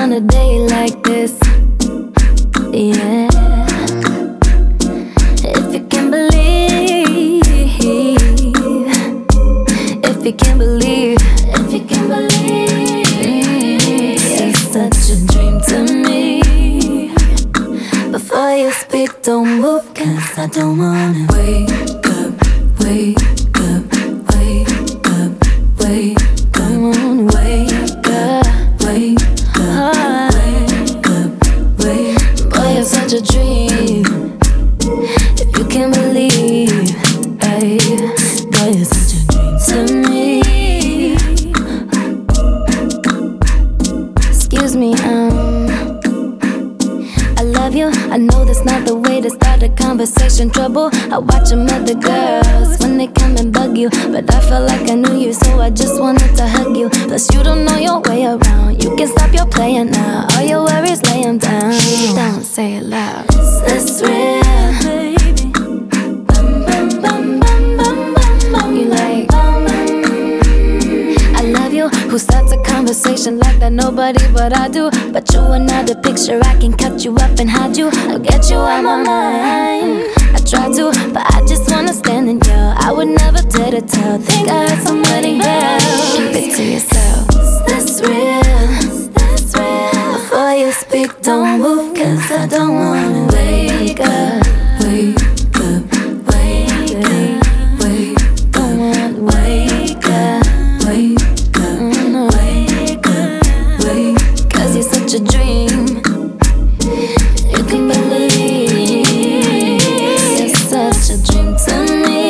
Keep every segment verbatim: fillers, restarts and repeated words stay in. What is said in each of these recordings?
on a day like this. Yeah. If you can believe, if you can believe, if you can believe, it's such a dream to me. Before you speak, don't move, 'cause I don't wanna wake up, wake up, wake up, wake up, I wanna wake up, wake up, wake up, wake up. Boy, you're such a dream. If you can believe, ay, boy, you're such a dream to me. Excuse me, um I love you, I know that's not the way to start a conversation. Trouble, I watch them other girls when they come and bug you, but I felt like I knew you, so I just wanted to hug you. Plus you don't know your way around, you can stop your playing now. All your worries, lay them down. Don't say it loud. Is this real, baby? Bum, bum, bum, bum, bum, bum, bum. You like I love you, who starts a conversation like that? Nobody but I do. But you are not the picture, I can cut you up and hide you. I'll get you out my mind. I try to, but I just wanna stand and yell. I would never dare to tell. Think I heard somebody else. Keep it to yourself. Is this real? Is this real? Before you speak, don't move, 'cause I don't wanna wake up, wake up, wake up, wake up. Don't wanna wake up, wake up, wake up, wake up. 'Cause you're such a dream. You can believe, you're such a dream to me.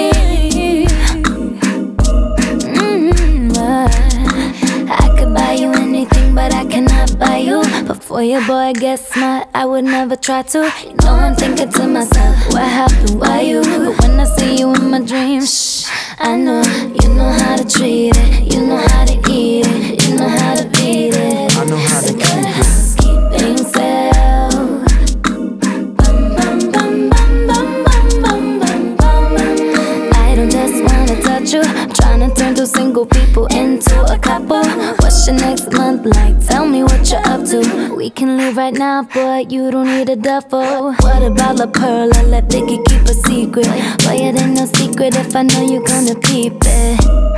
Mm-hmm. I could buy you anything, but I cannot buy you. Before your boy gets smart, I would never try to. You know I'm thinking to myself, what happened, why you? But when I see you in my dreams, shh, I know you know how to treat it, you know how to eat it, you know how to beat it. I know how to So keep good it. housekeeping self. Bum, bum, bum, bum, bum, bum, bum, bum, bum. I don't just wanna touch you, I'm tryna turn two single people into a couple. What's your next month like? Tell me what you're up to. We can leave right now, boy, you don't need a duffel. What about La Pearl? I let Biggie keep a secret. Boy, it ain't no secret if I know you're gonna peep it.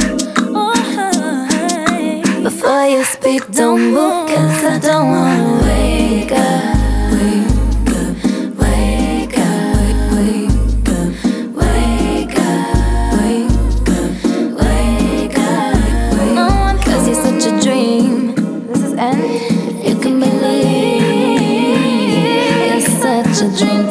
Before you speak, don't move, 'cause I don't wanna wake up, wake up, wake up, wake up, wake up, wake up, wake up, wake up. 'Cause you're such a dream. This is end. You can believe, you're such a dream